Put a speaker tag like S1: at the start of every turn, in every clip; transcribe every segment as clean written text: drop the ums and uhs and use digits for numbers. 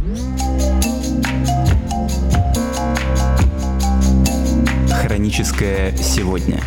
S1: Хроническое сегодня.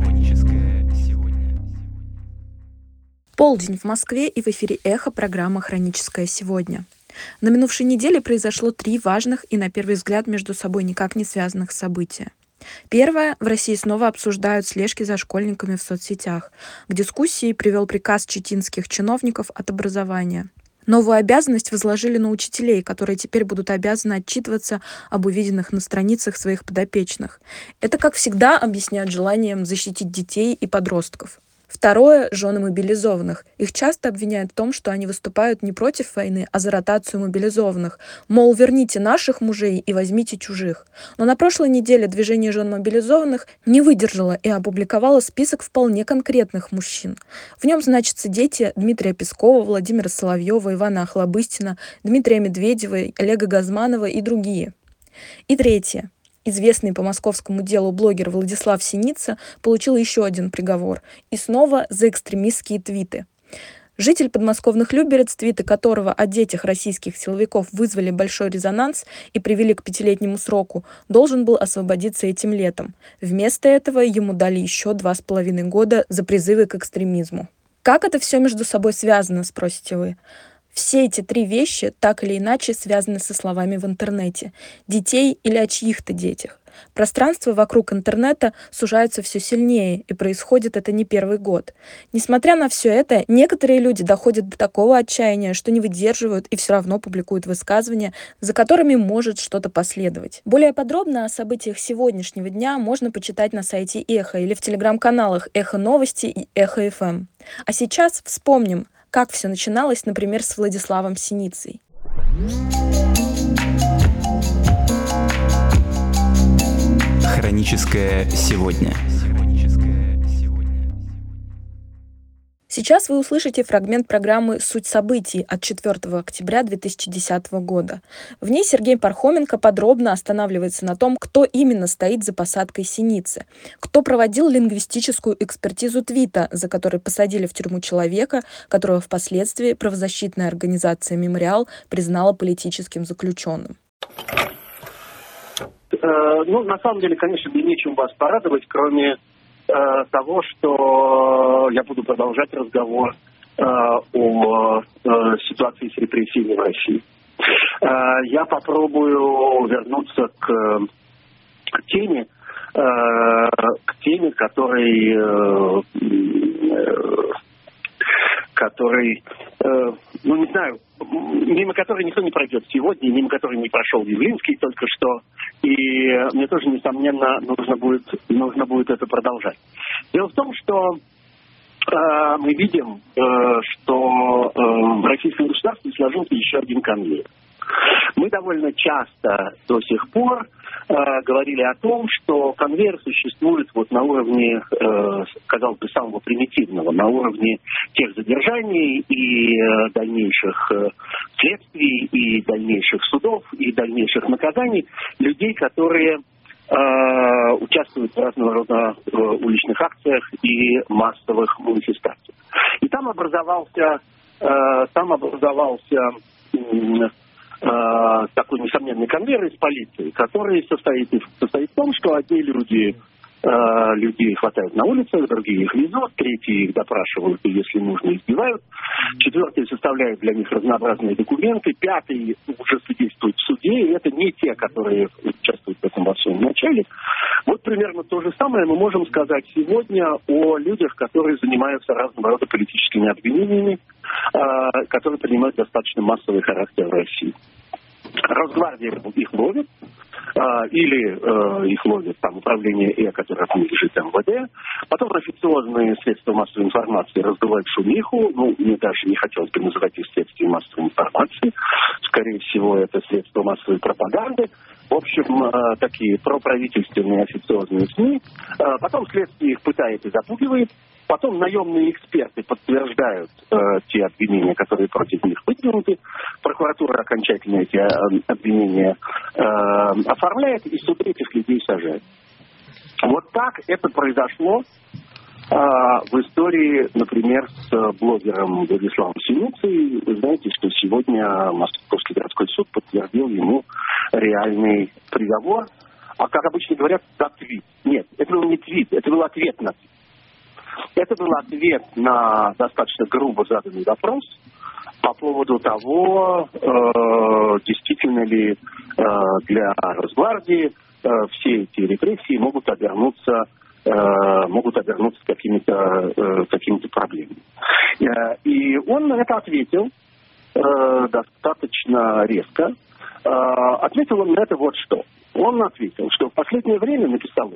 S2: Полдень в Москве, и в эфире «Эхо» программа «Хроническое сегодня». На минувшей неделе произошло 3 важных и, на первый взгляд, между собой никак не связанных события. Первое. В России снова обсуждают слежки за школьниками в соцсетях. К дискуссии привел приказ читинских чиновников от образования. Новую обязанность возложили на учителей, которые теперь будут обязаны отчитываться об увиденных на страницах своих подопечных. Это, как всегда, объясняют желанием защитить детей и подростков. Второе – жены мобилизованных. Их часто обвиняют в том, что они выступают не против войны, а за ротацию мобилизованных. Мол, верните наших мужей и возьмите чужих. Но на прошлой неделе движение жен мобилизованных не выдержало и опубликовало список вполне конкретных мужчин. В нем значатся дети Дмитрия Пескова, Владимира Соловьева, Ивана Охлобыстина, Дмитрия Медведева, Олега Газманова и другие. И третье. Известный по московскому делу блогер Владислав Синица получил еще один приговор. И снова за экстремистские твиты. Житель подмосковных Люберец, твиты которого о детях российских силовиков вызвали большой резонанс и привели к 5-летнему сроку, должен был освободиться этим летом. Вместо этого ему дали еще 2,5 года за призывы к экстремизму. Как это все между собой связано, спросите вы? Все эти 3 вещи так или иначе связаны со словами в интернете. Детей или о чьих-то детях. Пространство вокруг интернета сужается все сильнее, и происходит это не первый год. Несмотря на все это, некоторые люди доходят до такого отчаяния, что не выдерживают и все равно публикуют высказывания, за которыми может что-то последовать. Более подробно о событиях сегодняшнего дня можно почитать на сайте Эхо или в телеграм-каналах Эхо Новости и Эхо ФМ. А сейчас вспомним, как все начиналось, например, с Владиславом Синицей.
S1: Хроническое сегодня.
S2: Сейчас вы услышите фрагмент программы «Суть событий» от 4 октября 2010 года. В ней Сергей Пархоменко подробно останавливается на том, кто именно стоит за посадкой Синицы, кто проводил лингвистическую экспертизу твита, за который посадили в тюрьму человека, которого впоследствии правозащитная организация «Мемориал» признала политическим заключенным.
S3: На самом деле, конечно, мне нечем вас порадовать, кроме того, что я буду продолжать разговор о ситуации с репрессиями в России. Я попробую вернуться к теме, мимо которой никто не пройдет сегодня, мимо которой не прошел Явлинский только что, и мне тоже, несомненно, нужно будет это продолжать. Дело в том, что мы видим, что в российском государстве сложился еще один конвейер. Мы довольно часто до сих пор говорили о том, что конвейер существует на уровне, казалось бы, самого примитивного, на уровне тех задержаний и дальнейших следствий, и дальнейших судов, и дальнейших наказаний людей, которые участвуют в разного рода уличных акциях и массовых манифестациях. И там образовался такой несомненный конвейер из полиции, который состоит в том, что одни люди хватают на улицах, другие их везут, третьи их допрашивают и, если нужно, избивают, четвертые составляют для них разнообразные документы, пятые уже свидетельствуют в суде, и это не те, которые участвуют в этом во всем начале. Вот примерно то же самое мы можем сказать сегодня о людях, которые занимаются разного рода политическими обвинениями, которые принимают достаточно массовый характер в России. Росгвардия их ловит, или их ловит управление Э, которое принадлежит МВД. Потом официозные средства массовой информации раздувают шумиху. Мне даже не хотелось бы называть их средствами массовой информации. Скорее всего, это средства массовой пропаганды. В общем, такие проправительственные официозные СМИ. Потом следствие их пытает и запугивает. Потом наемные эксперты подтверждают те обвинения, которые против них выдвинуты. Прокуратура окончательно эти обвинения оформляет, и суд этих людей сажает. Вот так это произошло В истории, например, с блогером Владиславом Синицей, вы знаете, что сегодня Московский городской суд подтвердил ему реальный приговор. А как обычно говорят, за твит. Нет, это был не твит, это был ответ на твит. Это был ответ на достаточно грубо заданный вопрос по поводу того, действительно ли для Росгвардии все эти репрессии могут обернуться какими-то проблемами. И он на это ответил достаточно резко. Ответил он на это вот что. Он ответил, что в последнее время, написал,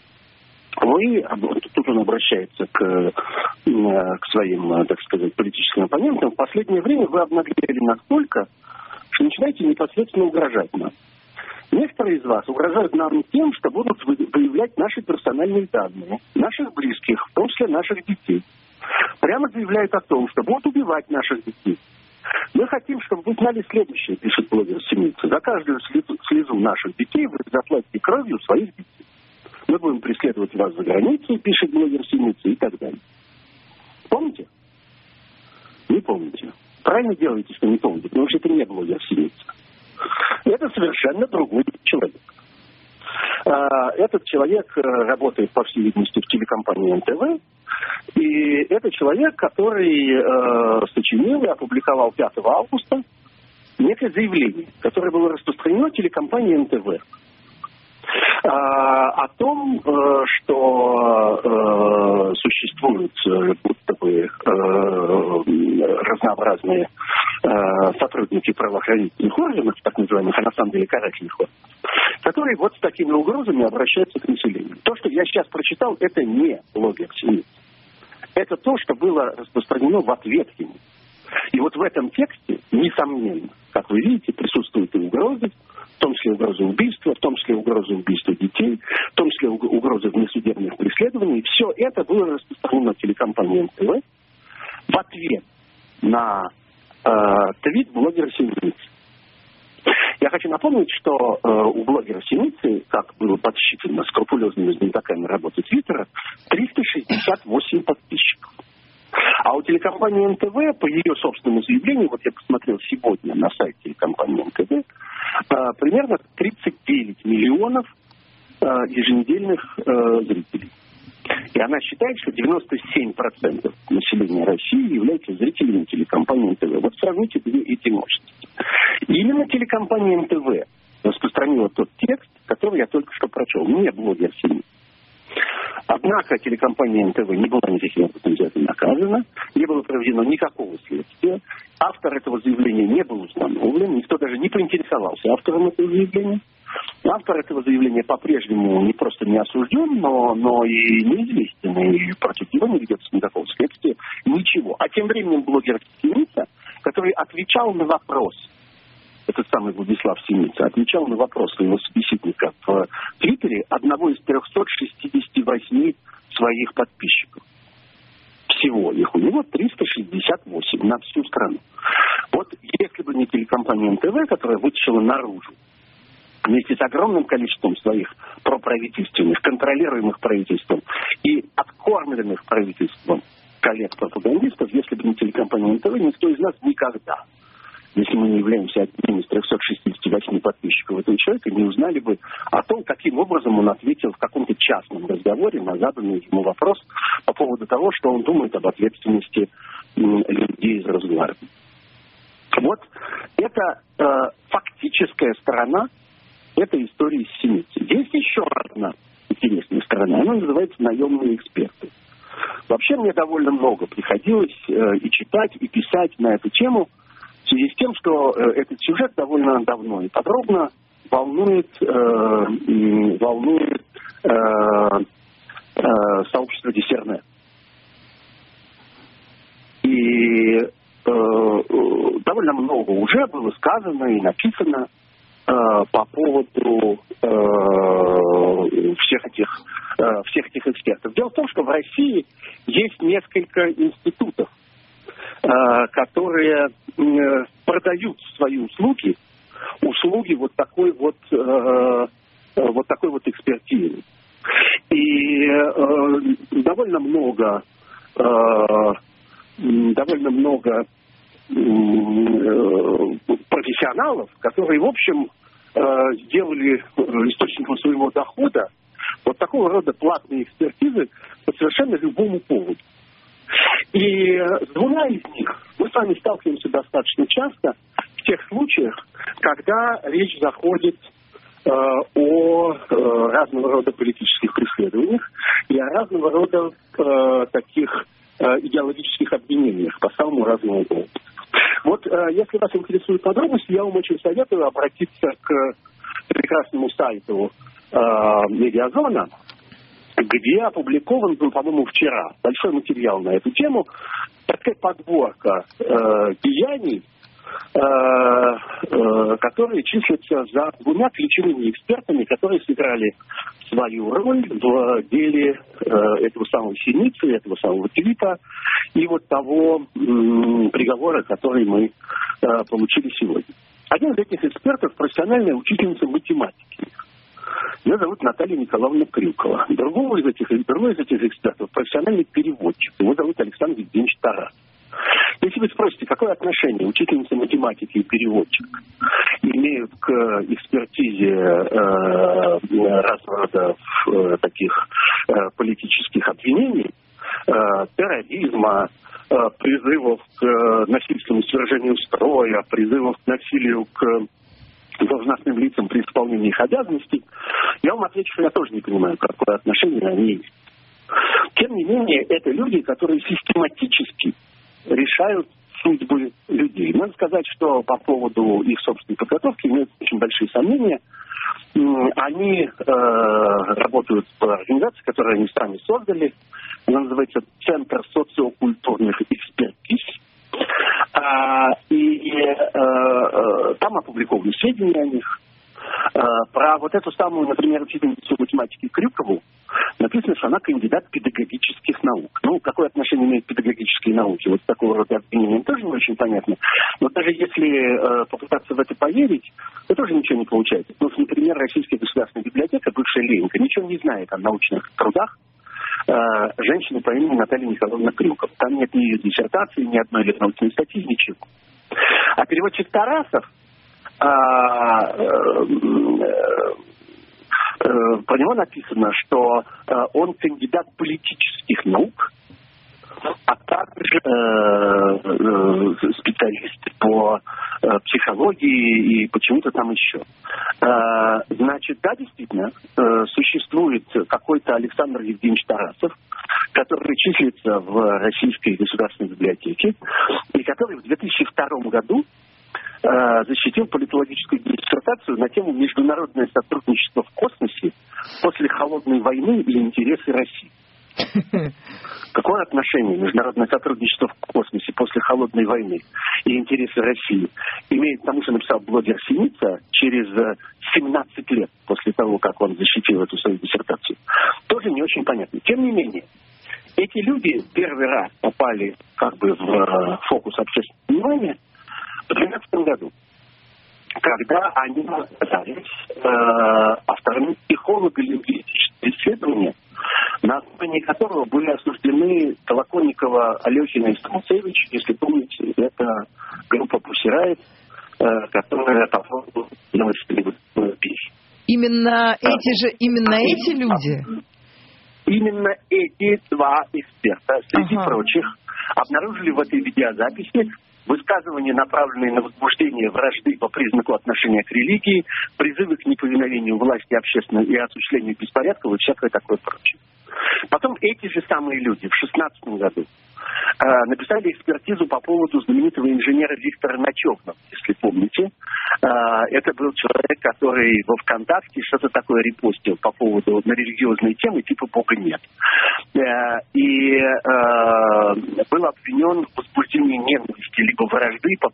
S3: тут он обращается к своим, так сказать, политическим оппонентам, в последнее время вы обнаглели настолько, что начинаете непосредственно угрожать нам. Некоторые из вас угрожают нам тем, что будут выявлять наши персональные данные, наших близких, в том числе наших детей. Прямо заявляют о том, что будут убивать наших детей. Мы хотим, чтобы вы знали следующее, пишет блогер Синица. За каждую слезу наших детей вы заплатите кровью своих детей. Мы будем преследовать вас за границей, пишет блогер Синица, и так далее. Помните? Не помните. Правильно делаете, что не помните, потому что это не блогер Синица. Это совершенно другой человек. Этот человек работает, по всей видимости, в телекомпании НТВ. И это человек, который сочинил и опубликовал 5 августа некое заявление, которое было распространено телекомпанией НТВ. О том, что существуют будто бы разнообразные сотрудники правоохранительных органов, так называемых, а на самом деле карательных органов, которые вот с такими угрозами обращаются к населению. То, что я сейчас прочитал, это не блогер Синица. Это то, что было распространено в ответ ему. И вот в этом тексте, несомненно, как вы видите, присутствуют и угрозы, в том числе угрозы убийства, в том числе угрозы убийства детей, в том числе угрозы внесудебных преследований. Все это было распространено телекомпанией НТВ в ответ на твит блогера Синицы. Я хочу напомнить, что у блогера Синицы, как было подсчитано скрупулезными знатоками работы Твиттера, 368 подписчиков. А у телекомпании НТВ, по ее собственному заявлению, вот я посмотрел сегодня на сайте телекомпании НТВ, примерно 39 миллионов еженедельных зрителей. И она считает, что 97% населения России являются зрителями телекомпании НТВ. Вот сравните две эти мощности. И именно телекомпания НТВ распространила тот текст, который я только что прочел. Не блогер Синица. Однако телекомпания НТВ не была никаким образом взята и наказана, не было проведено никакого следствия. Автор этого заявления не был установлен, никто даже не поинтересовался автором этого заявления. Автор этого заявления по-прежнему не просто не осужден, но и неизвестен, и против него не ведется никакого следствия, ничего. А тем временем блогер Синица, который отвечал на вопрос, этот самый Владислав Синица, отвечал на вопрос своего собеседника в Твиттере одного из 368 своих подписчиков. Всего их у него 368 на всю страну. Вот если бы не телекомпания НТВ, которая вытащила наружу вместе с огромным количеством своих проправительственных, контролируемых правительством и откормленных правительством коллег-пропагандистов, если бы не телекомпания НТВ, никто из нас никогда, если мы не являемся одним из 368 подписчиков этого человека, не узнали бы о том, каким образом он ответил в каком-то частном разговоре на заданный ему вопрос по поводу того, что он думает об ответственности людей из Росгвардии. Вот это фактическая сторона этой истории с Синицей. Есть еще одна интересная сторона. Она называется «Наемные эксперты». Вообще мне довольно много приходилось и читать, и писать на эту тему, в связи с тем, что этот сюжет довольно давно и подробно волнует сообщество Диссернет. И довольно много уже было сказано и написано по поводу всех этих экспертов. Дело в том, что в России есть несколько институтов, которые продают свои услуги вот такой вот экспертизы. И довольно довольно много профессионалов, которые, в общем, сделали источником своего дохода вот такого рода платные экспертизы по совершенно любому поводу. И с двумя из них мы с вами сталкиваемся достаточно часто в тех случаях, когда речь заходит о разного рода политических преследованиях и о разного рода таких идеологических обвинениях по самому разному поводу. Вот если вас интересуют подробности, я вам очень советую обратиться к прекрасному сайту Медиазона, где опубликован был, по-моему, вчера большой материал на эту тему, такая подборка деяний, которые числятся за двумя ключевыми экспертами, которые сыграли свою роль в деле этого самого Синицы, этого самого Филиппа и вот того приговора, который мы получили сегодня. Один из этих экспертов – профессиональная учительница математики. Ее зовут Наталья Николаевна Крюкова. Другой из этих экспертов – профессиональный переводчик. Его зовут Александр Евгеньевич Тарас. Если вы спросите, какое отношение учительница математики и переводчик имеют к экспертизе разного рода таких политических обвинений, терроризма, призывов к насильственному свержению строя, призывов к насилию к должностным лицам при исполнении их обязанностей, я вам отвечу, что я тоже не понимаю, какое отношение они имеют. Тем не менее, это люди, которые систематически решают судьбы людей. Надо сказать, что по поводу их собственной подготовки имеют очень большие сомнения. Они работают в организации, которую они сами создали. Она называется Центр социокультурных экспертиз. Там опубликованы сведения о них. Про вот эту самую, например, учительницу математики Крюкову написано, что она кандидат педагогических наук. Ну, какое отношение имеют педагогические науки? Вот такого рода обвинения тоже не очень понятно. Но даже если попытаться в это поверить, то тоже ничего не получается. Ну, например, Российская государственная библиотека, бывшая Ленинка, ничего не знает о научных трудах женщины по имени Наталья Николаевна Крюкова. Там нет ни ее диссертации, ни одной научной статьи, ничего. А переводчик Тарасов, про него написано, что он кандидат политических наук, а также специалист по психологии и почему-то там еще. Значит, да, действительно, существует какой-то Александр Евгеньевич Тарасов, который числится в Российской государственной библиотеке, и который в 2002 году защитил политологическую диссертацию на тему «Международное сотрудничество в космосе после холодной войны и интересы России». Какое отношение международное сотрудничество в космосе после холодной войны и интересы России имеет к тому, что написал блогер Синица через 17 лет после того, как он защитил эту свою диссертацию? Тоже не очень понятно. Тем не менее, эти люди первый раз попали как бы в фокус общественного внимания в 2012 году, когда они оказались авторами психолого-лингвистического исследования, на основании которого были осуждены Толоконникова, Алехина и Станцевич, если помните, это группа Pussy Riot, которая по поводу песни.
S4: Именно эти люди?
S3: Именно эти два эксперта, среди прочих, обнаружили в этой видеозаписи высказывания, направленные на возбуждение вражды по признаку отношения к религии, призывы к неповиновению власти общественной и осуществлению беспорядков и всякое такое прочее. Потом эти же самые люди в 2016 году написали экспертизу по поводу знаменитого инженера Виктора Ночевного, если помните. Это был человек, который во ВКонтакте что-то такое репостил по поводу на религиозные темы, типа «Бога нет». И был обвинен в возбуждении ненависти либо вражды по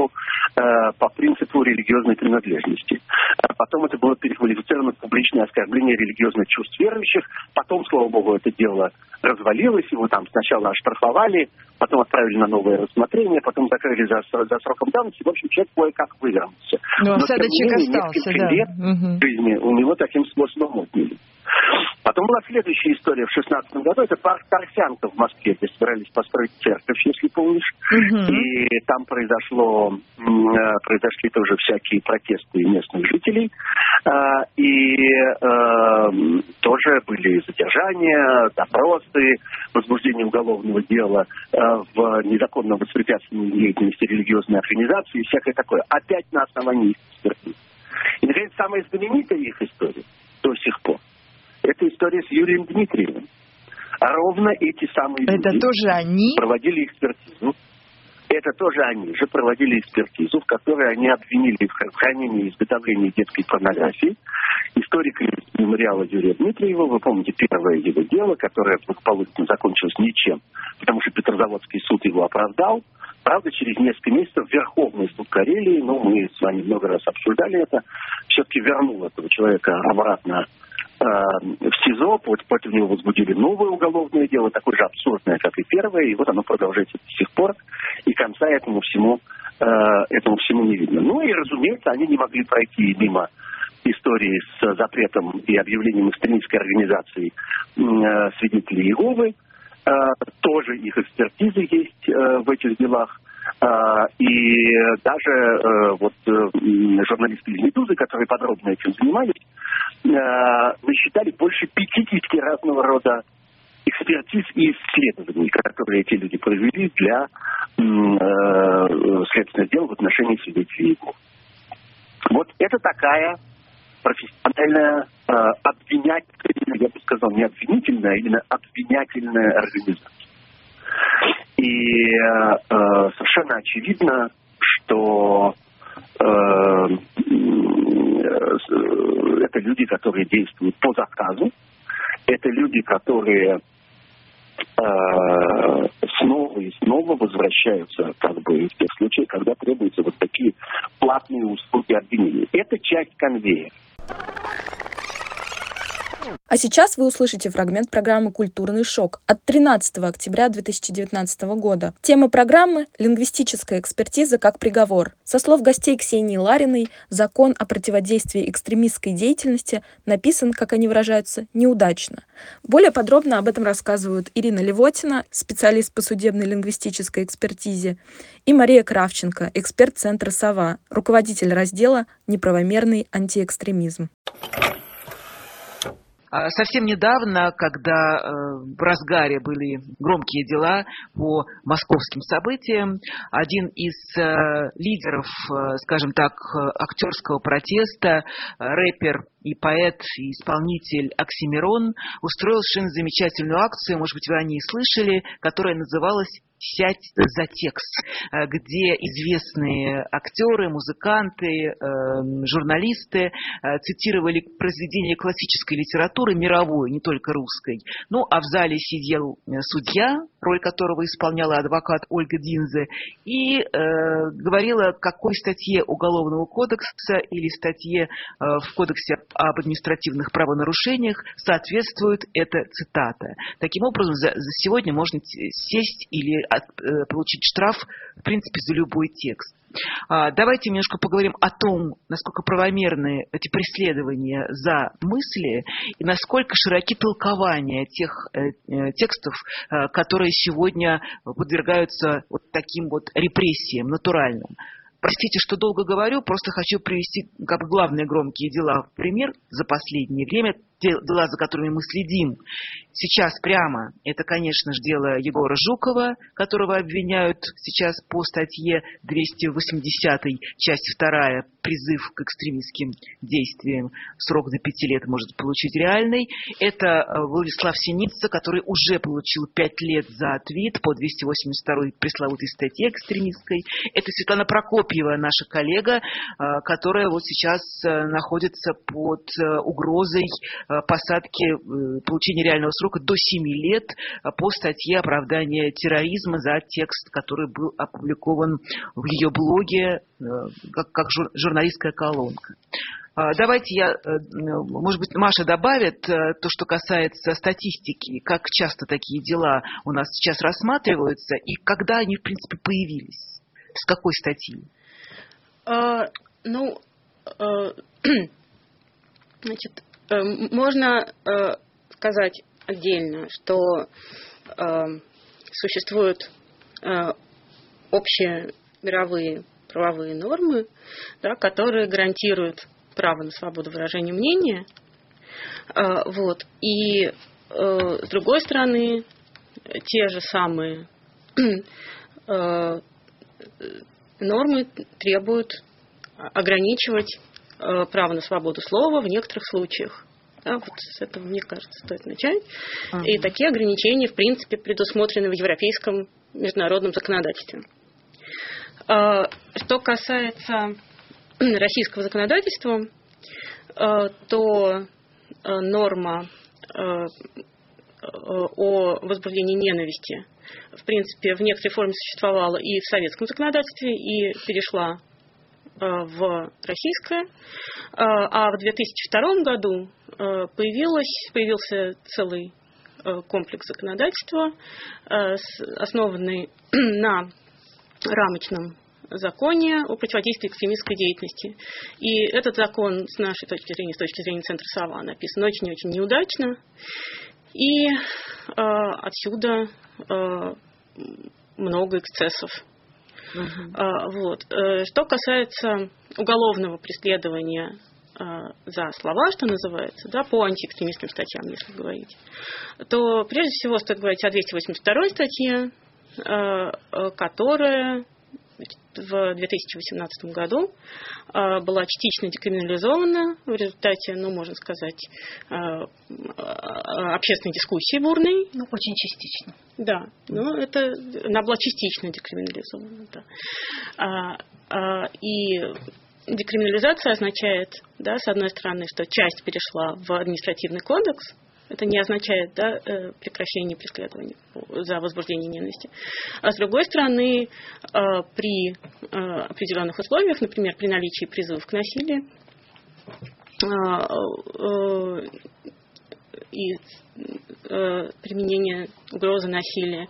S3: принципу религиозной принадлежности. Потом это было переквалифицировано в публичное оскорбление религиозных чувств верующих. Потом, слава богу, это дело развалилось, его там сначала оштрафовали, потом отправили на новое рассмотрение, потом закрыли за сроком давности. В общем, человек кое-как вывернулся.
S4: Но осадочек остался,
S3: несколько лет жизни у него таким способом отняли. Потом Потом была следующая история в 16 году. Это парк Торсянка в Москве, где собирались построить церковь, если помнишь. И там произошли тоже всякие протесты местных жителей. И тоже были задержания, допросы, возбуждение уголовного дела в незаконном воспрепятствовании деятельности религиозной организации и всякое такое. Опять на основании их экспертизы. И, наконец, самая знаменитая их история до сих пор — это история с Юрием Дмитриевым. А ровно эти самые
S4: люди тоже они?
S3: Проводили экспертизу. Это тоже они же проводили экспертизу, в которой они обвинили в хранении и изготовлении детской порнографии историка мемориала Юрия Дмитриева. Вы помните первое его дело, которое благополучно закончилось ничем, потому что Петрозаводский суд его оправдал. Правда, через несколько месяцев Верховный суд Карелии, мы с вами много раз обсуждали это, все-таки вернул этого человека обратно в СИЗО, против него возбудили новое уголовное дело, такое же абсурдное, как и первое, и вот оно продолжается до сих пор, и конца этому всему не видно. Ну и, разумеется, они не могли пройти мимо истории с запретом и объявлением экстремистской организации свидетелей Иеговы. Тоже их экспертизы есть в этих делах. И даже журналисты из «Медузы», которые подробно этим занимались, насчитали больше 50 разного рода экспертиз и исследований, которые эти люди провели для следственных дел в отношении свидетелей Иеговы. Вот это такая профессиональная обвинятельная, я бы сказал, не обвинительная, а именно обвинятельная организация. И совершенно очевидно, что это люди, которые действуют по заказу, это люди, которые снова и снова возвращаются в тех случаях, когда требуются вот такие платные услуги обвинения. Это часть конвейера.
S2: А сейчас вы услышите фрагмент программы «Культурный шок» от 13 октября 2019 года. Тема программы — лингвистическая экспертиза как приговор. Со слов гостей Ксении Лариной, закон о противодействии экстремистской деятельности написан, как они выражаются, неудачно. Более подробно об этом рассказывают Ирина Левотина, специалист по судебной лингвистической экспертизе, и Мария Кравченко, эксперт Центра «Сова», руководитель раздела «Неправомерный антиэкстремизм».
S4: Совсем недавно, когда в разгаре были громкие дела по московским событиям, один из лидеров, скажем так, актерского протеста, рэпер и поэт, и исполнитель Оксимирон устроил совершенно замечательную акцию, может быть, вы о ней слышали, которая называлась «Сядь за текст», где известные актеры, музыканты, журналисты цитировали произведения классической литературы, мировой, не только русской. Ну, а в зале сидел судья, роль которого исполняла адвокат Ольга Динзе, и говорила, какой статье Уголовного кодекса или статье в Кодексе об административных правонарушениях соответствует эта цитата. Таким образом, за сегодня можно сесть или получить штраф, в принципе, за любой текст. Давайте немножко поговорим о том, насколько правомерны эти преследования за мысли и насколько широки толкования тех текстов, которые сегодня подвергаются вот таким вот репрессиям натуральным. Простите, что долго говорю, просто хочу привести как главные громкие дела в пример за последнее время, дела, за которыми мы следим. Сейчас прямо это, конечно же, дело Егора Жукова, которого обвиняют сейчас по статье 280, часть 2, призыв к экстремистским действиям, срок до 5 лет может получить реальный. Это Владислав Синица, который уже получил 5 лет за твит по 282 пресловутой статье экстремистской. Это Светлана Прокопьева, наша коллега, которая вот сейчас находится под угрозой посадки, получения реального срока до 7 лет по статье оправдания терроризма за текст, который был опубликован в ее блоге как журналистская колонка. Давайте может быть, Маша добавит то, что касается статистики, как часто такие дела у нас сейчас рассматриваются и когда они, в принципе, появились, с какой статьи?
S5: Значит, можно сказать отдельно, что существуют общие мировые правовые нормы, да, которые гарантируют право на свободу выражения мнения. Вот. И с другой стороны, те же самые нормы требуют ограничивать право на свободу слова в некоторых случаях. Да, вот с этого, мне кажется, стоит начать. И такие ограничения, в принципе, предусмотрены в европейском международном законодательстве. Что касается российского законодательства, то норма о возбуждении ненависти, в принципе, в некоторой форме существовала и в советском законодательстве, и перешла в российское. А в 2002 году появился целый комплекс законодательства, основанный на рамочном законе о противодействии экстремистской деятельности. И этот закон, с нашей точки зрения, с точки зрения Центра СОВА, написан очень-очень неудачно. И отсюда много эксцессов. Вот. Что касается уголовного преследования за слова, что называется, да, по антиэкстремистским статьям, если говорить, то прежде всего стоит говорить о 282 статье, которая в 2018 году была частично декриминализована в результате, можно сказать, общественной дискуссии бурной.
S6: Очень частично.
S5: Да, но она была частично декриминализована. Да. И декриминализация означает, да, с одной стороны, что часть перешла в административный кодекс. Это не означает, да, прекращение преследования за возбуждение ненависти. А с другой стороны, при определенных условиях, например, при наличии призывов к насилию и применения угрозы насилия,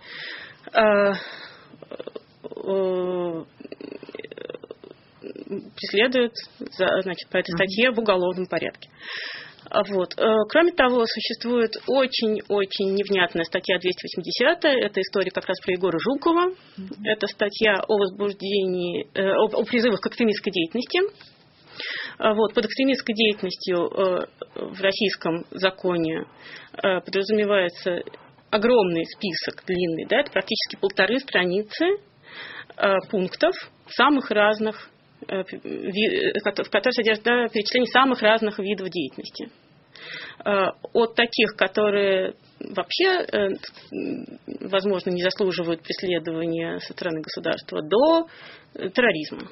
S5: преследуют, значит, по этой статье в уголовном порядке. Вот. Кроме того, существует очень-очень невнятная статья 280. Это история как раз про Егора Жукова. Это статья о возбуждении, о призывах к экстремистской деятельности. Вот. Под экстремистской деятельностью в российском законе подразумевается огромный список длинный, да, это практически 1,5 страницы пунктов самых разных, в которых содержат, да, перечисление самых разных видов деятельности. От таких, которые вообще, возможно, не заслуживают преследования со стороны государства, до терроризма.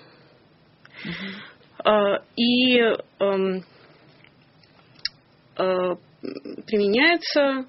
S5: И применяется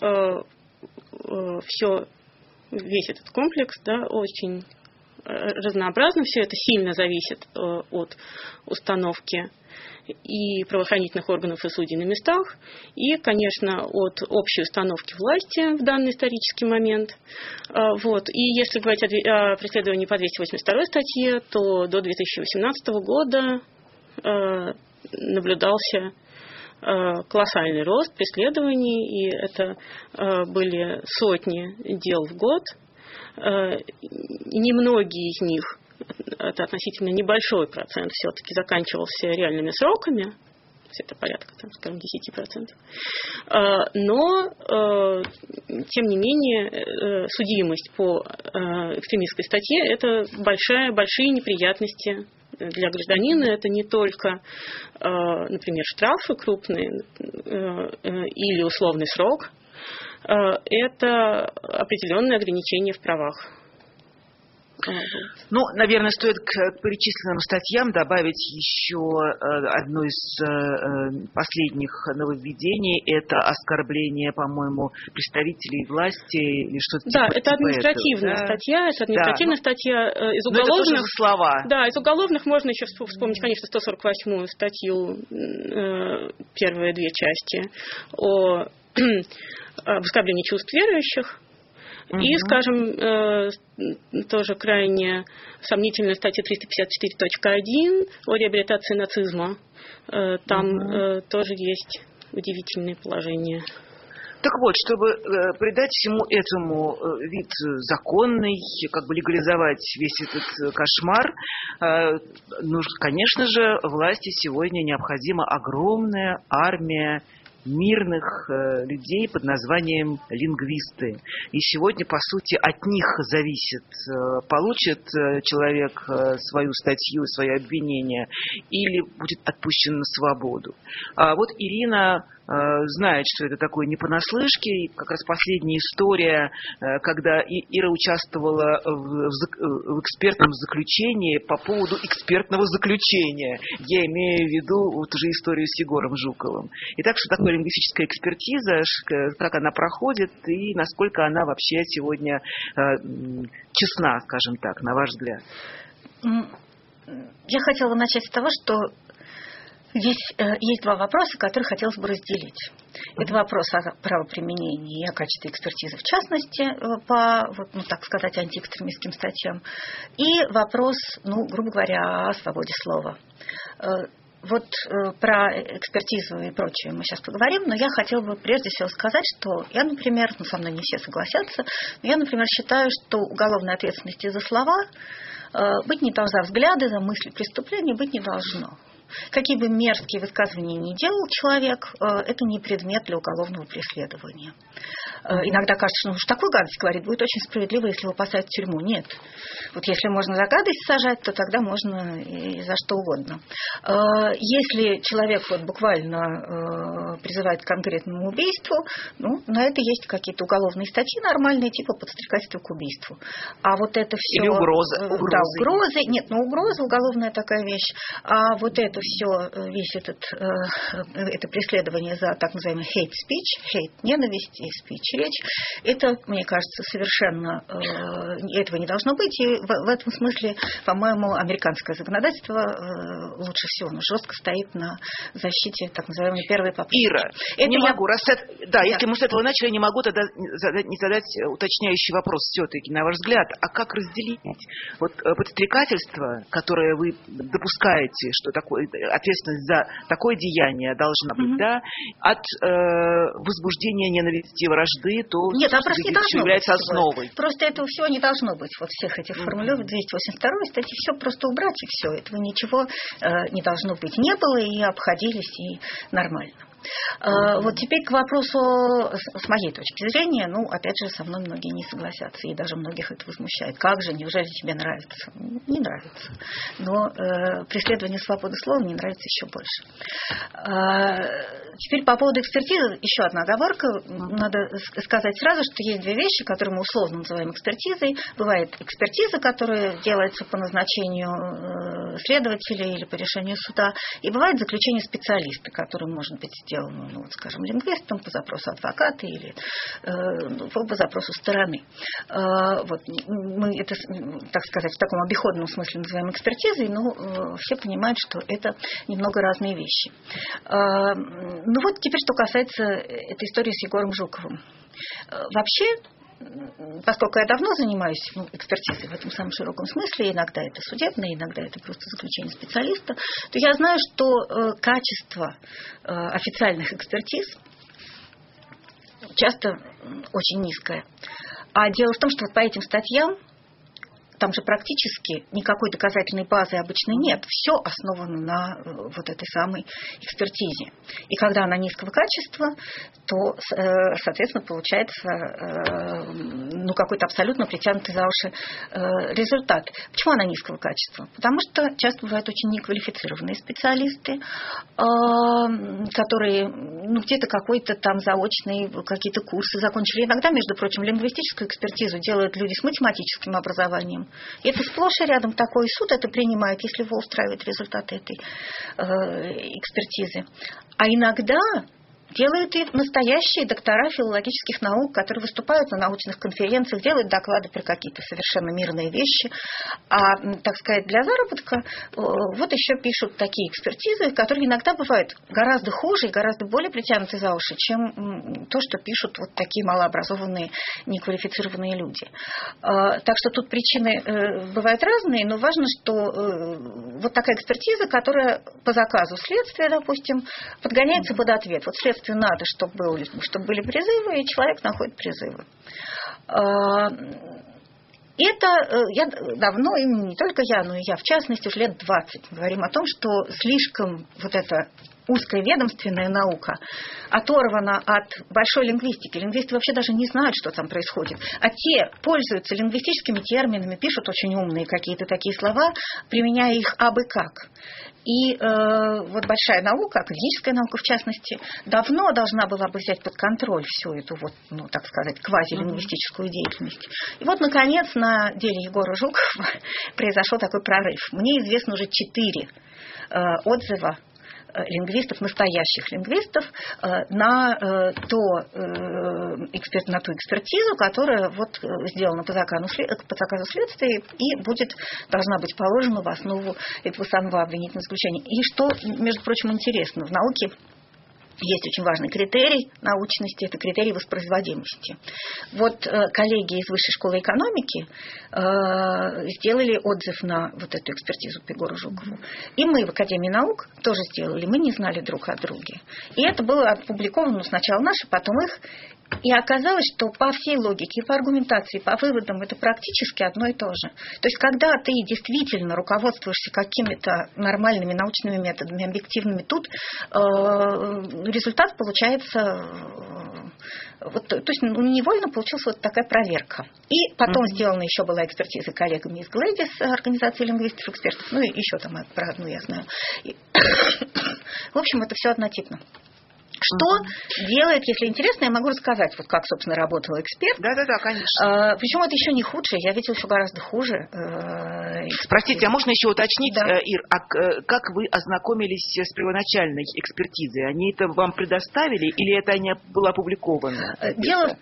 S5: весь этот комплекс, да, очень разнообразно. Все это сильно зависит от установки и правоохранительных органов и судей на местах, и, конечно, от общей установки власти в данный исторический момент. Вот. И если говорить о преследовании по 282 статье, то до 2018 года наблюдался колоссальный рост преследований, и это были сотни дел в год. Немногие из них, это относительно небольшой процент, все-таки заканчивался реальными сроками, то есть это порядка, скажем, 10%. Но, тем не менее, судимость по экстремистской статье – это большие неприятности для гражданина. Это не только, например, штрафы крупные или условный срок, это определенные ограничения в правах.
S4: Ну, наверное, стоит к перечисленным статьям добавить еще одно из последних нововведений. Это оскорбление, по-моему, представителей власти или что-то
S5: да,
S4: типа
S5: это административная
S4: этого,
S5: статья. Это административная статья из уголовных.
S4: Но это тоже слова.
S5: Да, из уголовных можно еще вспомнить, конечно, 148-ю статью, первые две части, о оскорблении чувств верующих. И, скажем, тоже крайне сомнительная статья 354.1 о реабилитации нацизма. Там тоже есть удивительные положения.
S4: Так вот, чтобы придать всему этому вид законный, как бы легализовать весь этот кошмар, нужно, конечно же, власти сегодня необходима огромная армия мирных людей под названием лингвисты. И сегодня, по сути, от них зависит, получит человек свою статью, свое обвинение или будет отпущен на свободу. А вот Ирина знает, что это такое не понаслышке. И как раз последняя история, когда Ира участвовала в экспертном заключении по поводу экспертного заключения. Я имею в виду вот уже историю с Егором Жуковым. Итак, что такое лингвистическая экспертиза, как она проходит и насколько она вообще сегодня честна, скажем так, на ваш взгляд?
S6: Я хотела начать с того, что здесь есть два вопроса, которые хотелось бы разделить. Это вопрос о правоприменении и о качестве экспертизы, в частности, по, так сказать, антиэкстремистским статьям, и вопрос, грубо говоря, о свободе слова. Вот про экспертизу и прочее мы сейчас поговорим, но я хотела бы прежде всего сказать, что я, например, со мной не все согласятся, но я, например, считаю, что уголовной ответственности за слова быть не должно, за взгляды, за мысли преступления быть не должно. Какие бы мерзкие высказывания ни делал человек, это не предмет для уголовного преследования. Иногда кажется, что уж такую гадость говорит, будет очень справедливо, если его посадят в тюрьму. Нет. Вот если можно за гадость сажать, то тогда можно и за что угодно. Если человек буквально призывает к конкретному убийству, на это есть какие-то уголовные статьи нормальные, типа подстрекательства к убийству. А вот это все...
S4: Или угрозы.
S6: Да, угрозы. Нет, угроза уголовная такая вещь. А вот это все, весь это преследование за так называемый hate speech, hate ненависть и speech речь, это, мне кажется, совершенно этого не должно быть. И в этом смысле, по-моему, американское законодательство лучше всего, жестко стоит на защите так называемой первой попытки.
S4: Ира, если мы с этого начали, я не могу тогда не задать уточняющий вопрос все-таки, на ваш взгляд, а как разделить подстрекательство, которое вы допускаете, что такое ответственность за такое деяние должна быть, от возбуждения ненависти и вражды, то
S6: нет, просто не должно
S4: является
S6: быть
S4: основой.
S6: Просто этого всего не должно быть. Вот всех этих формулировок 282 статьи, все просто убрать, и все. Этого ничего не должно быть. Не было, и обходились, и нормально. Вот теперь к вопросу, с моей точки зрения, опять же, со мной многие не согласятся, и даже многих это возмущает. Как же, неужели тебе нравится? Не нравится. Но преследование свободы слова мне нравится еще больше. Теперь по поводу экспертизы, еще одна оговорка. Надо сказать сразу, что есть две вещи, которые мы условно называем экспертизой. Бывает экспертиза, которая делается по назначению следователя или по решению суда, и бывает заключение специалиста, который может быть сделано, скажем, лингвистом по запросу адвоката или по запросу стороны. Мы это, так сказать, в таком обиходном смысле называем экспертизой, но все понимают, что это немного разные вещи. Теперь, что касается этой истории с Егором Жуковым. Вообще, поскольку я давно занимаюсь экспертизой в этом самом широком смысле, иногда это судебное, иногда это просто заключение специалиста, то я знаю, что качество официальных экспертиз часто очень низкое. А дело в том, что по этим статьям там же практически никакой доказательной базы обычно нет. Все основано на этой самой экспертизе. И когда она низкого качества, то, соответственно, получается какой-то абсолютно притянутый за уши результат. Почему она низкого качества? Потому что часто бывают очень неквалифицированные специалисты, которые где-то какой-то там заочный, какие-то курсы закончили. Иногда, между прочим, лингвистическую экспертизу делают люди с математическим образованием. И это сплошь и рядом такой суд это принимает, если его устраивает результаты этой экспертизы. А иногда делают и настоящие доктора филологических наук, которые выступают на научных конференциях, делают доклады про какие-то совершенно мирные вещи. А, так сказать, для заработка еще пишут такие экспертизы, которые иногда бывают гораздо хуже и гораздо более притянуты за уши, чем то, что пишут такие малообразованные, неквалифицированные люди. Так что тут причины бывают разные, но важно, что такая экспертиза, которая по заказу следствия, допустим, подгоняется под ответ. Следствие следствию надо, чтобы были призывы, и человек находит призывы. Это я давно, и не только я, но и я в частности, уже лет 20 говорим о том, что слишком вот эта узкая ведомственная наука оторвана от большой лингвистики. Лингвисты вообще даже не знают, что там происходит. А те пользуются лингвистическими терминами, пишут очень умные какие-то такие слова, применяя их абы как. И вот большая наука, академическая наука в частности, давно должна была бы взять под контроль всю эту вот, ну, так сказать, квазилингвистическую деятельность. И вот, наконец, на деле Егора Жукова произошел такой прорыв. Мне известно уже 4 отзыва лингвистов, настоящих лингвистов, на ту экспертизу, которая вот сделана по заказу следствия и должна быть положена в основу этого самого обвинительного заключения. И что, между прочим, интересно, в науке есть очень важный критерий научности, это критерий воспроизводимости. Вот коллеги из Высшей школы экономики сделали отзыв на вот эту экспертизу по Егору Жукову. И мы в Академии наук тоже сделали, мы не знали друг о друге. И это было опубликовано сначала наше, потом их. И оказалось, что по всей логике, по аргументации, по выводам это практически одно и то же. То есть, когда ты действительно руководствуешься какими-то нормальными научными методами, объективными, тут результат получается... Вот, то есть невольно получилась вот такая проверка. И потом сделана еще была экспертиза коллегами из Глэдис, организации лингвистов-экспертов, ну и еще там про одну я знаю. В общем, это все однотипно. Что делает, если интересно, я могу рассказать, вот как, собственно, работал эксперт.
S4: Да, конечно.
S6: Причем это еще не худшее, я видела еще гораздо хуже.
S4: Простите, а можно еще уточнить,
S6: да.
S4: Ир, как вы ознакомились с первоначальной экспертизой? Они это вам предоставили или это не было опубликовано?
S6: Дело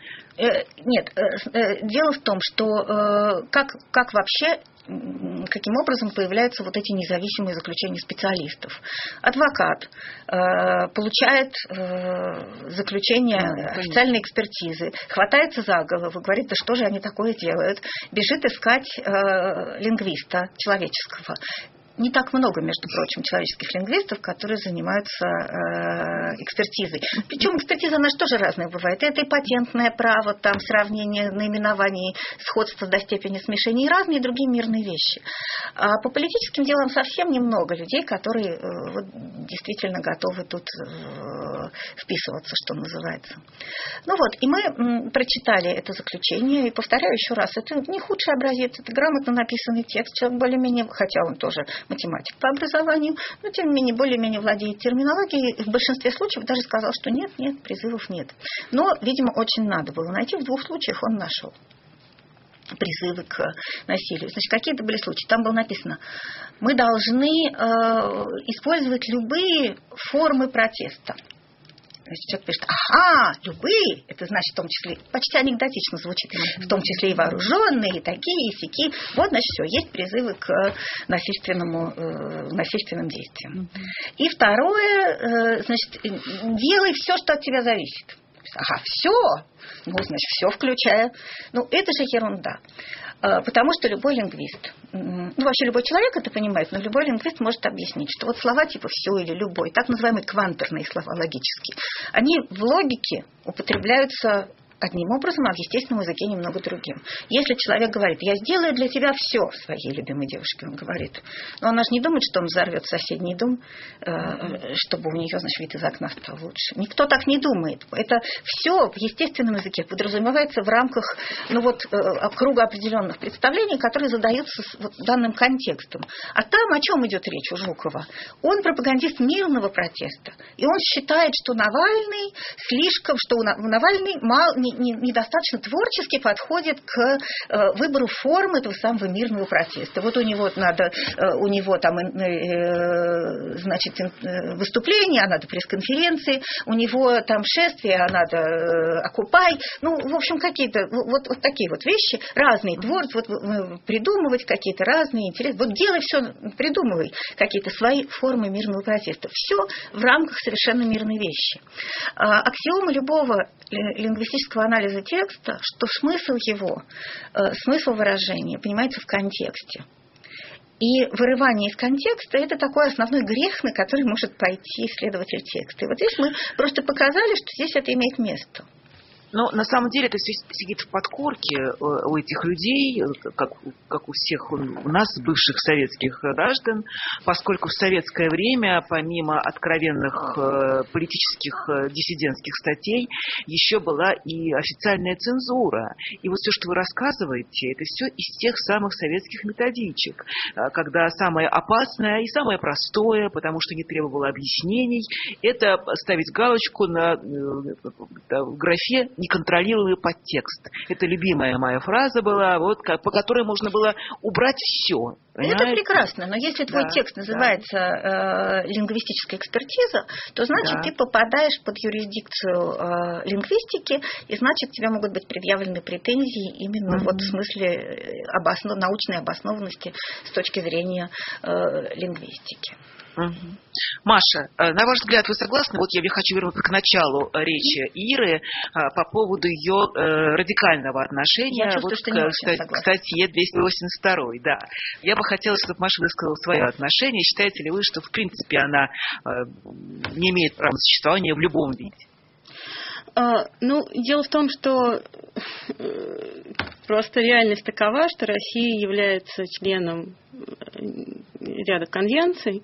S6: в том, что как вообще... каким образом появляются вот эти независимые заключения специалистов. Адвокат получает заключение официальной экспертизы, хватается за голову, говорит, да что же они такое делают, бежит искать лингвиста человеческого. Не так много, между прочим, человеческих лингвистов, которые занимаются экспертизой. Причем экспертиза, она же тоже разная бывает. Это и патентное право, там сравнение наименований, сходство до степени смешения и разные другие мирные вещи. А по политическим делам совсем немного людей, которые действительно готовы тут вписываться, что называется. Ну вот, и мы прочитали это заключение, и повторяю еще раз, это не худший образец, это грамотно написанный текст, человек более-менее, хотя он тоже математик по образованию, но тем не менее более-менее владеет терминологией, и в большинстве случаев даже сказал, что нет, призывов нет. Но, видимо, очень надо было найти, в 2 случаях он нашел призывы к насилию. Значит, какие это были случаи? Там было написано, мы должны использовать любые формы протеста. То есть человек пишет, любые, это значит в том числе, почти анекдотично звучит, в том числе и вооруженные, и такие, и сяки. Вот, значит, все, есть призывы к насильственным действиям. И второе, значит, делай все, что от тебя зависит. Все? Ну, значит, все включая. Ну, это же ерунда. Потому что любой лингвист, вообще любой человек это понимает, но любой лингвист может объяснить, что вот слова типа «все» или «любой», так называемые квантерные слова логические, они в логике употребляются одним образом, а в естественном языке немного другим. Если человек говорит, я сделаю для тебя все, своей любимой девушке он говорит, но она же не думает, что он взорвет соседний дом, чтобы у нее, значит, вид из окна стал лучше. Никто так не думает. Это все в естественном языке подразумевается в рамках круга определенных представлений, которые задаются данным контекстом. А там о чем идет речь у Жукова? Он пропагандист мирного протеста. И он считает, что Навальный недостаточно творчески подходит к выбору формы этого самого мирного протеста. Вот у него там выступление, а надо пресс-конференции, у него там шествие, а надо окупай. Ну, в общем, какие-то вот такие вот вещи, разные творцы, придумывать какие-то разные интересы. Вот делай все, придумывай какие-то свои формы мирного протеста. Все в рамках совершенно мирной вещи. Аксиома любого лингвистического анализа текста, что смысл выражения понимается в контексте. И вырывание из контекста – это такой основной грех, на который может пойти исследователь текста. И вот здесь мы просто показали, что здесь это имеет место.
S4: Но на самом деле это все сидит в подкорке у этих людей, как у всех у нас, бывших советских граждан, поскольку в советское время, помимо откровенных политических диссидентских статей, еще была и официальная цензура. И вот все, что вы рассказываете, это все из тех самых советских методичек, когда самое опасное и самое простое, потому что не требовало объяснений, это ставить галочку в графе неконтролируемый подтекст. Это любимая моя фраза была, вот, по которой можно было убрать все.
S6: Это прекрасно, но если твой текст называется лингвистическая экспертиза, то значит ты попадаешь под юрисдикцию лингвистики, и значит тебе могут быть предъявлены претензии именно вот в смысле научной обоснованности с точки зрения лингвистики.
S4: Маша, на ваш взгляд, вы согласны? Вот я хочу вернуться к началу речи Иры по поводу ее радикального отношения к статье 282. Да. Я бы хотела, чтобы Маша высказала свое отношение. Считаете ли вы, что в принципе она не имеет права на существование в любом виде?
S5: Дело в том, что просто реальность такова, что Россия является членом ряда конвенций,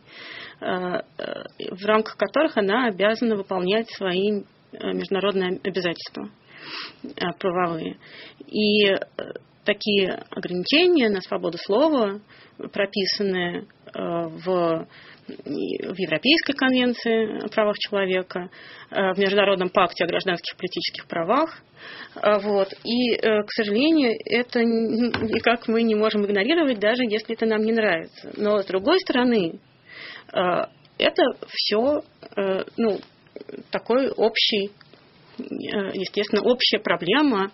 S5: в рамках которых она обязана выполнять свои международные обязательства правовые. И такие ограничения на свободу слова, прописанные в Европейской конвенции о правах человека, в Международном пакте о гражданских и политических правах. И, к сожалению, это никак мы не можем игнорировать, даже если это нам не нравится. Но, с другой стороны, это все такой общий, естественно, общая проблема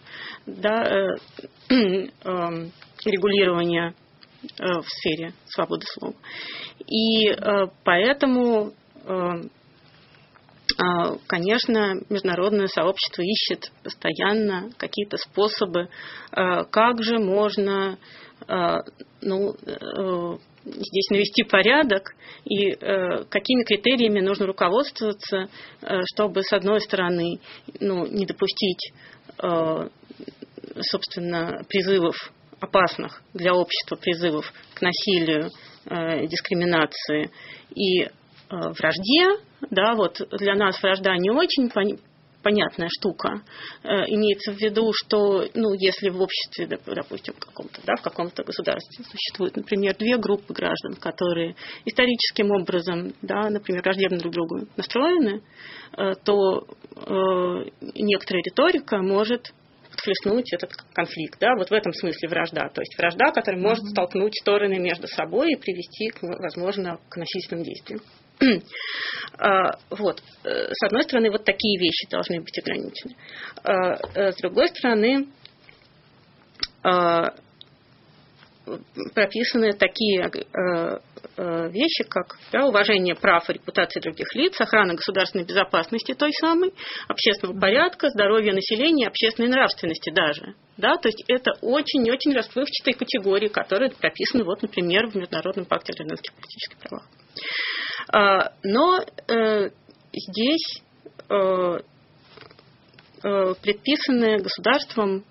S5: регулирования в сфере свободы слова. И поэтому, конечно, международное сообщество ищет постоянно какие-то способы, как же можно здесь навести порядок и какими критериями нужно руководствоваться, чтобы, с одной стороны, не допустить, собственно, призывов опасных для общества, призывов к насилию, дискриминации и вражде. Для нас вражда не очень понятная штука. Имеется в виду, что, если в обществе, допустим, в каком-то государстве существует, например, две группы граждан, которые историческим образом, например, враждебно друг к другу настроены, то некоторая риторика может подхлестнуть этот конфликт. Вот в этом смысле вражда. То есть вражда, которая может столкнуть стороны между собой и привести, возможно, к насильственным действиям. С одной стороны, вот такие вещи должны быть ограничены. С другой стороны, прописаны такие вещи, как уважение прав и репутации других лиц, охрана государственной безопасности той самой, общественного порядка, здоровья населения, общественной нравственности даже. То есть это очень-очень расплывчатые категории, которые прописаны, например, в Международном пакте о гражданских и политических правах. Но здесь предписаны государством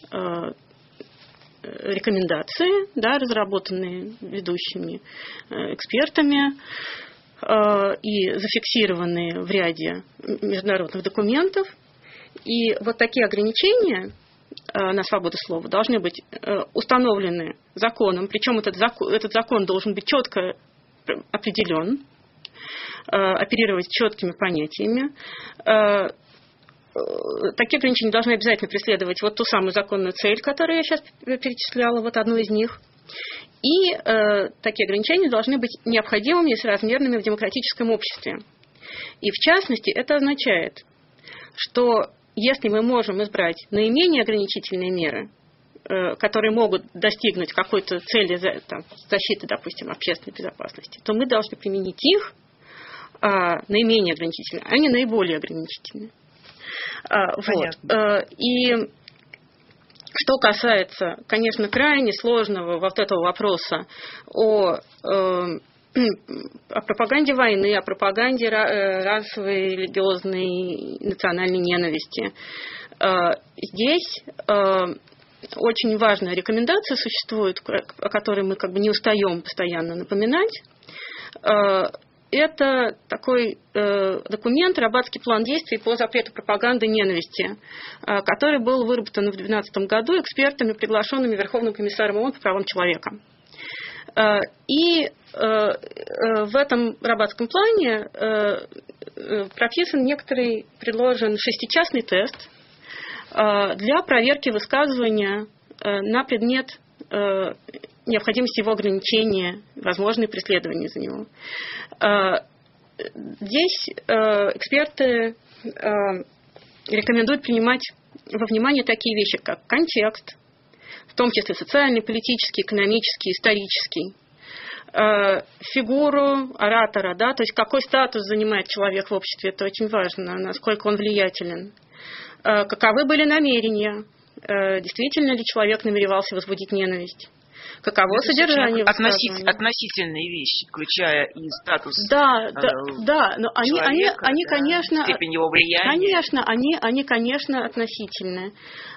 S5: рекомендации, разработанные ведущими экспертами и зафиксированные в ряде международных документов. И вот такие ограничения на свободу слова должны быть установлены законом, причем этот закон должен быть четко определен, оперировать четкими понятиями. Такие ограничения должны обязательно преследовать ту самую законную цель, которую я сейчас перечисляла, одну из них. И такие ограничения должны быть необходимыми и соразмерными в демократическом обществе. И в частности, это означает, что если мы можем избрать наименее ограничительные меры, которые могут достигнуть какой-то цели защиты, допустим, общественной безопасности, то мы должны применить их наименее ограничительные, а не наиболее ограничительные. И Что касается, конечно, крайне сложного вот этого вопроса о пропаганде войны, о пропаганде расовой, религиозной, национальной ненависти, здесь очень важная рекомендация существует, о которой мы как бы не устаем постоянно напоминать. Это такой документ, Рабатский план действий по запрету пропаганды ненависти, который был выработан в 2012 году экспертами, приглашенными Верховным комиссаром ООН по правам человека. И в этом Рабатском плане прописан некоторый, предложен 6-частный тест для проверки высказывания на предмет необходимости его ограничения, возможные преследования за него. Здесь эксперты рекомендуют принимать во внимание такие вещи, как контекст, в том числе социальный, политический, экономический, исторический, фигуру оратора, да, то есть какой статус занимает человек в обществе, это очень важно, насколько он влиятелен, каковы были намерения, действительно ли человек намеревался возбудить ненависть. Каково это содержание
S4: относительные вещи, включая и статус
S5: да, но
S4: человека,
S5: они, конечно,
S4: степень его влияния.
S5: Они, конечно, относительны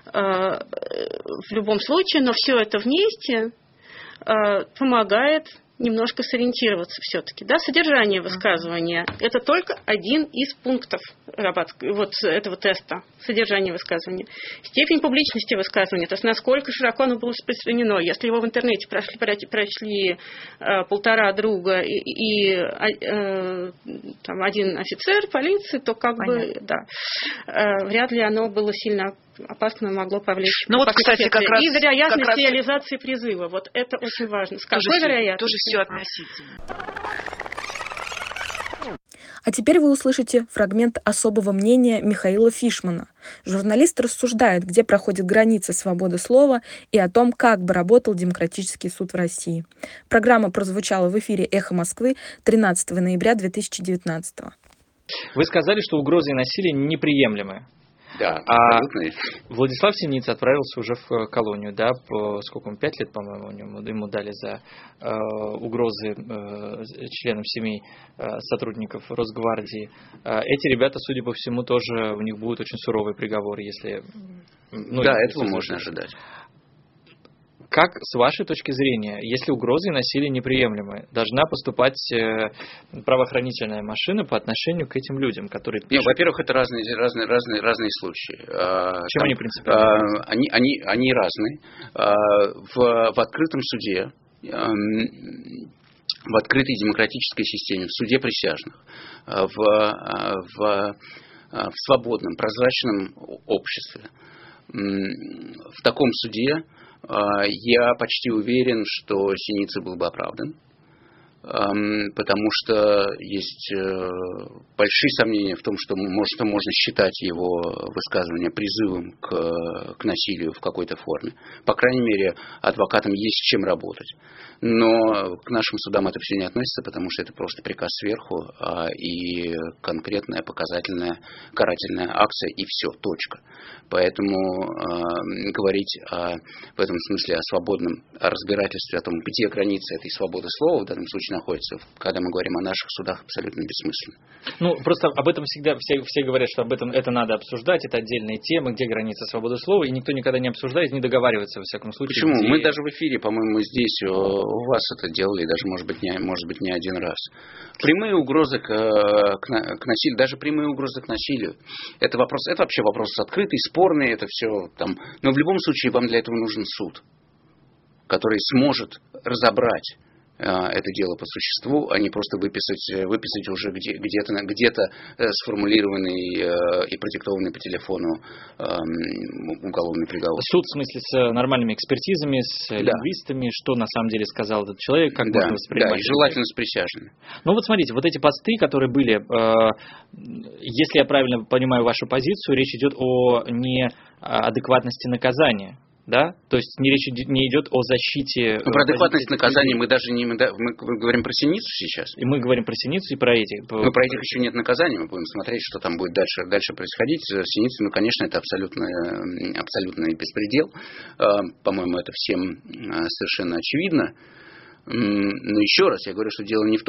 S5: в любом случае, но все это вместе помогает немножко сориентироваться все-таки. Да? Содержание высказывания – это только один из пунктов вот этого теста. Содержание высказывания. Степень публичности высказывания, то есть насколько широко оно было распространено. Если его в интернете прочли полтора друга и там, один офицер полиции, то как бы, да, вряд ли оно было сильно опасно, могло повлечь.
S4: Ну вот, кстати, как раз...
S5: И вероятность реализации призыва. Вот это очень важно. С какой вероятностью?
S4: Тоже все относительно.
S2: А теперь вы услышите фрагмент особого мнения Михаила Фишмана. Журналист рассуждает, где проходит граница свободы слова и о том, как бы работал демократический суд в России. Программа прозвучала в эфире «Эхо Москвы» 13 ноября 2019.
S7: Вы сказали, что угрозы и насилие неприемлемы.
S8: Да, абсолютно.
S7: Владислав Синица отправился уже в колонию, да, сколько он, 5 лет, по-моему, ему дали за угрозы членам семей сотрудников Росгвардии. Эти ребята, судя по всему, тоже у них будут очень суровые приговоры, если...
S8: да, этого можно ожидать.
S7: Как, с вашей точки зрения, если угрозы и насилие неприемлемы, должна поступать правоохранительная машина по отношению к этим людям, которые...
S8: Нет, во-первых, это разные случаи.
S7: Чем они принципиально?
S8: Они разные. В открытом суде, в открытой демократической системе, в суде присяжных, в свободном, прозрачном обществе, в таком суде я почти уверен, что Синица был бы оправдан, потому что есть большие сомнения в том, что можно считать его высказывание призывом к насилию в какой-то форме. По крайней мере, адвокатам есть с чем работать. Но к нашим судам это все не относится, потому что это просто приказ сверху и конкретная показательная карательная акция, и все, точка. Поэтому говорить в этом смысле о свободном разбирательстве, о том, где граница этой свободы слова в данном случае находится, когда мы говорим о наших судах, абсолютно бессмысленно.
S7: Ну, просто об этом всегда все говорят, что об этом это надо обсуждать, это отдельная тема, где граница свободы слова, и никто никогда не обсуждает, не договаривается, во всяком случае.
S8: Почему? Мы даже в эфире, по-моему, здесь у вас это делали, даже, может быть, не один раз. Прямые угрозы к насилию, даже прямые угрозы к насилию, это вообще вопрос открытый, спорный, это все там. Но в любом случае вам для этого нужен суд, который сможет разобрать это дело по существу, а не просто выписать уже где-то сформулированный и продиктованный по телефону уголовный приговор.
S7: Суд, в смысле, с нормальными экспертизами, с лингвистами, что на самом деле сказал этот человек, как можно воспринимать.
S8: Да, и желательно с присяжными.
S7: Ну вот смотрите, вот эти посты, которые были, если я правильно понимаю вашу позицию, речь идет о неадекватности наказания. да? То есть речь не идет о защите...
S8: Про адекватность наказания мы даже не... Мы говорим про Синицу сейчас.
S7: И мы говорим про Синицу и про этих.
S8: Но про этих еще нет наказания, мы будем смотреть, что там будет дальше происходить. Синица, ну, конечно, это абсолютный беспредел. По-моему, это всем совершенно очевидно. Но еще раз, я говорю, что дело не в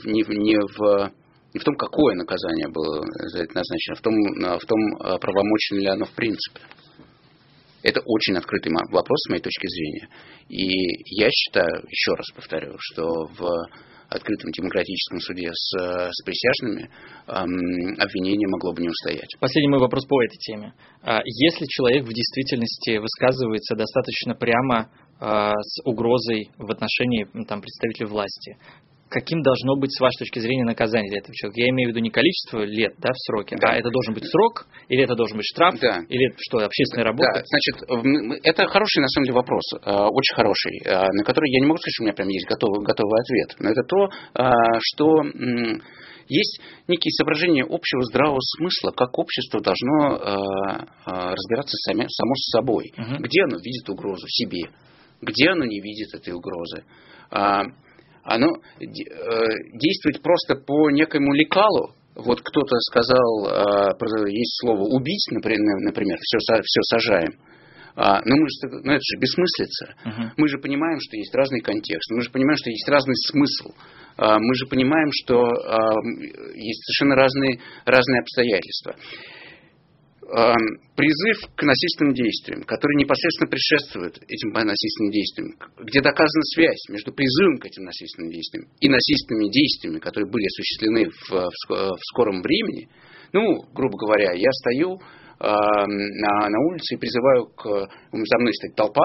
S8: том, какое наказание было за это назначено, а в том, правомочно ли оно в принципе. Это очень открытый вопрос с моей точки зрения. И я считаю, еще раз повторю, что в открытом демократическом суде с присяжными обвинение могло бы не устоять.
S7: Последний мой вопрос по этой теме. Если человек в действительности высказывается достаточно прямо с угрозой в отношении представителей власти, каким должно быть, с вашей точки зрения, наказание для этого человека? Я имею в виду не количество лет, да, в сроке, да. А это должен быть срок, или это должен быть штраф, да. Или это что, общественная работа? Да,
S8: значит, это хороший, на самом деле, вопрос, очень хороший, на который я не могу сказать, что у меня прям есть готовый ответ, но это то, что есть некие соображения общего здравого смысла, как общество должно разбираться само с собой, где оно видит угрозу себе, где оно не видит этой угрозы. Оно действует просто по некоему лекалу. Вот кто-то сказал, есть слово «убить», например, все сажаем. Но это же бессмыслица. Мы же понимаем, что есть разный контекст, мы же понимаем, что есть разный смысл, мы же понимаем, что есть совершенно разные обстоятельства. Призыв к насильственным действиям, который непосредственно предшествует этим насильственным действиям, где доказана связь между призывом к этим насильственным действиям и насильственными действиями, которые были осуществлены в скором времени. Ну, грубо говоря, я стою на улице и призываю за мной стоит толпа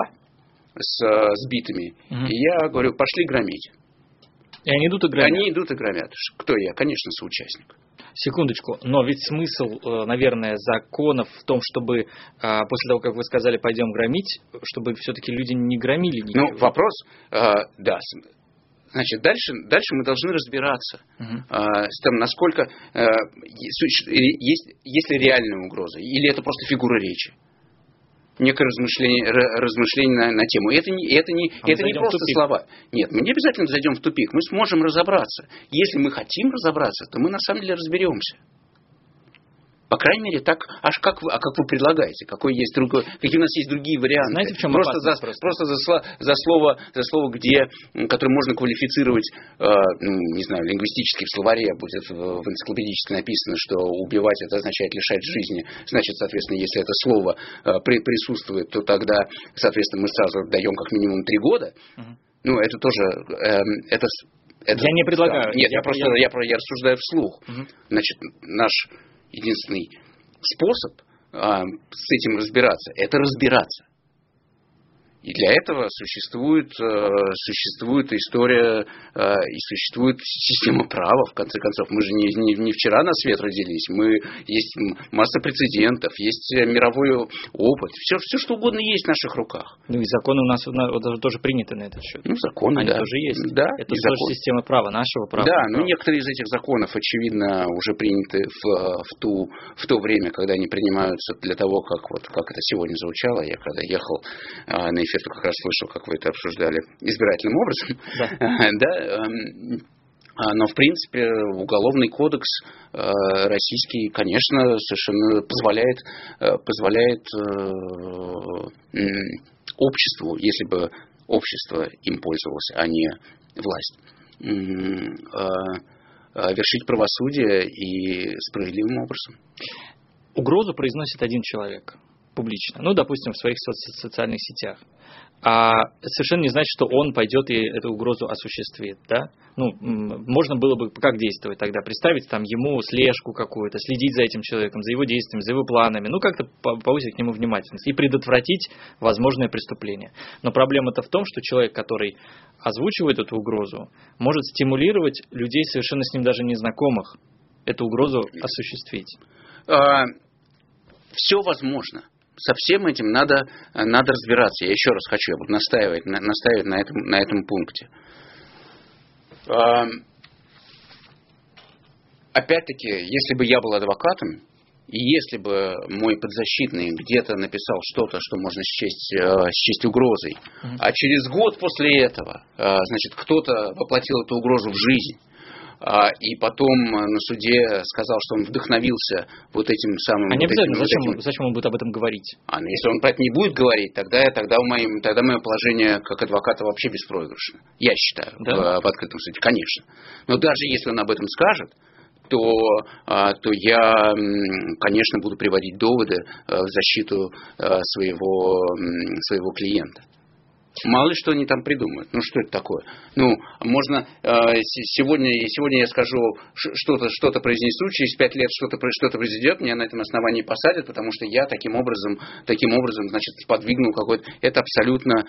S8: с битами, и я говорю, пошли громить.
S7: И они идут и громят.
S8: Они идут и громят. Кто я? Конечно, соучастник.
S7: Секундочку, но ведь смысл, наверное, законов в том, чтобы после того, как вы сказали, пойдем громить, чтобы все-таки люди не громили ничего.
S8: Ну, вопрос, да. Значит, дальше мы должны разбираться с тем, насколько есть ли реальная угроза, или это просто фигура речи. Некое размышление на тему. Это не просто слова. Нет, мы не обязательно зайдем в тупик. Мы сможем разобраться. Если мы хотим разобраться, то мы на самом деле разберемся. По крайней мере, так, как вы предлагаете? Какие у нас есть другие варианты?
S7: Знаете, в чем
S8: просто за слово, которое можно квалифицировать, не знаю, лингвистически в словаре, будет в энциклопедически написано, что убивать это означает лишать жизни. Значит, соответственно, если это слово присутствует, то тогда, соответственно, мы сразу даем как минимум 3 года. Ну, это тоже...
S7: Я не предлагаю.
S8: Нет, я рассуждаю вслух. Значит, наш единственный способ с этим разбираться – это разбираться. И для этого существует история и существует система права, в конце концов. Мы же не вчера на свет родились. Есть масса прецедентов, есть мировой опыт. Все, что угодно есть в наших руках.
S7: Ну и законы у нас тоже приняты на этот счет.
S8: Ну, законы,
S7: они тоже есть.
S8: Да,
S7: это тоже система права, нашего права.
S8: Да, но некоторые из этих законов, очевидно, уже приняты в то время, когда они принимаются для того, как это сегодня звучало. Я когда ехал на эфир, то как раз слышал, как вы это обсуждали избирательным образом. Да. Но, в принципе, уголовный кодекс российский, конечно, совершенно позволяет обществу, если бы общество им пользовалось, а не власть, вершить правосудие и справедливым образом.
S7: Угрозу произносит один человек публично, ну, допустим, в своих социальных сетях. А совершенно не значит, что он пойдет и эту угрозу осуществит, да? Ну, можно было бы как действовать тогда? Представить там ему слежку какую-то, следить за этим человеком, за его действиями, за его планами, ну, как-то повысить к нему внимательность и предотвратить возможное преступление. Но проблема-то в том, что человек, который озвучивает эту угрозу, может стимулировать людей, совершенно с ним даже незнакомых, эту угрозу осуществить.
S8: Все возможно. Со всем этим надо разбираться. Я еще раз хочу, я буду настаивать на этом пункте. Опять-таки, если бы я был адвокатом, И если бы мой подзащитный где-то написал что-то, что можно счесть угрозой, а через год после этого, значит, кто-то воплотил эту угрозу в жизнь, и потом на суде сказал, что он вдохновился вот этим самым...
S7: А не обязательно, зачем он будет об этом говорить?
S8: Если он про это не будет говорить, тогда мое положение как адвоката вообще беспроигрышно. Я считаю, да? в открытом суде, конечно. Но даже если он об этом скажет, то я, конечно, буду приводить доводы в защиту своего клиента. Мало ли что они там придумают. Ну, что это такое? Можно... Сегодня я скажу, что-то произнесу, через 5 лет что-то произойдет, меня на этом основании посадят, потому что я таким образом, значит, сподвигнул какое-то... Это абсолютно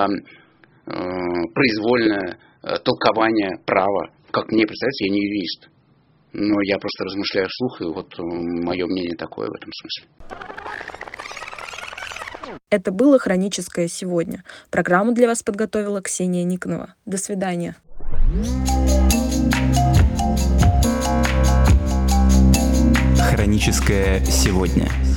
S8: произвольное толкование права. Как мне представляется, я не юрист. Но я просто размышляю вслух, и вот мое мнение такое в этом смысле.
S2: Это было «Хроническое сегодня». Программу для вас подготовила Ксения Никонова. До свидания.
S1: «Хроническое сегодня».